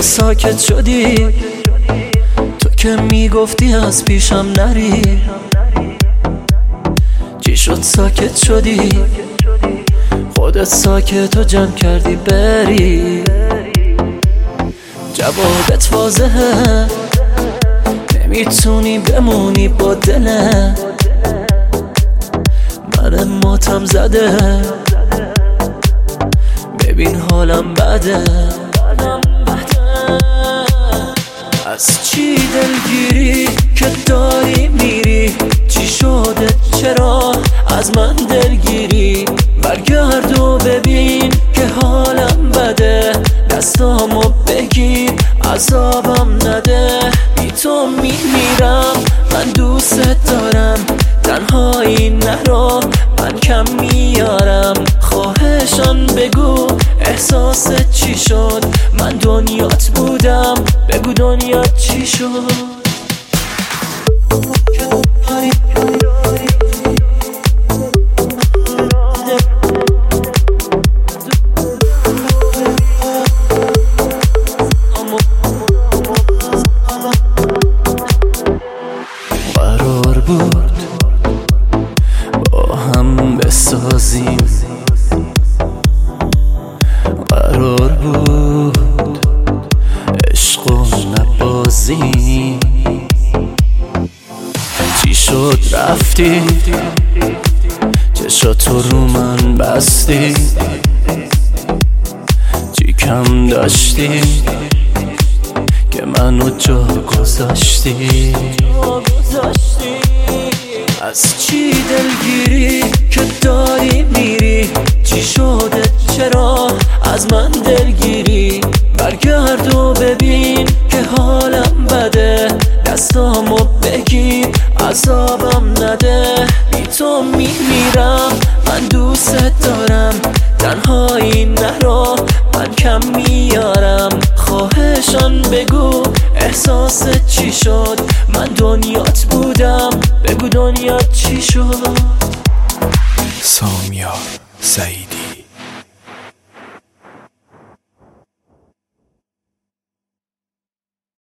ساکت شدی، تو که میگفتی از پیشم نری. چی شد ساکت شدی؟ خودت ساکت و جمع کردی بری. جوابت واضحه، نمیتونی بمونی با دلم. من ماتم زده، ببین حالم بده. از چی دلگیری که داری میری؟ چی شده چرا از من دلگیری؟ برگرد و ببین که حالم بده، دستامو بگیر عذابم نده. بی تو میمیرم، من دوست دارم، تنهایی نرو، من کم میارم. خواهشان بگو احساست چی شد؟ من دنیات بودم، بگو دنیات چی شد؟ قرار بود با هم بسازیم، قرار بود عشق و نبازیم. چی شد رفتی؟ چشاتو رو من بستی؟ چی کم داشتی که منو جا گذاشتی؟ از چی دلگیری که داری میری؟ چی شده چرا از من دلگیری؟ برگرد و ببین که حالم بده، دستامو بگیر عذابم نده. بی تو میمیرم، من دوست دارم، تنهایی نرو، من کم میارم. خواهشان بگو احساست چی شد؟ من دنیات بودم، بگو دنیات چی شد؟ سامیار سعیدی.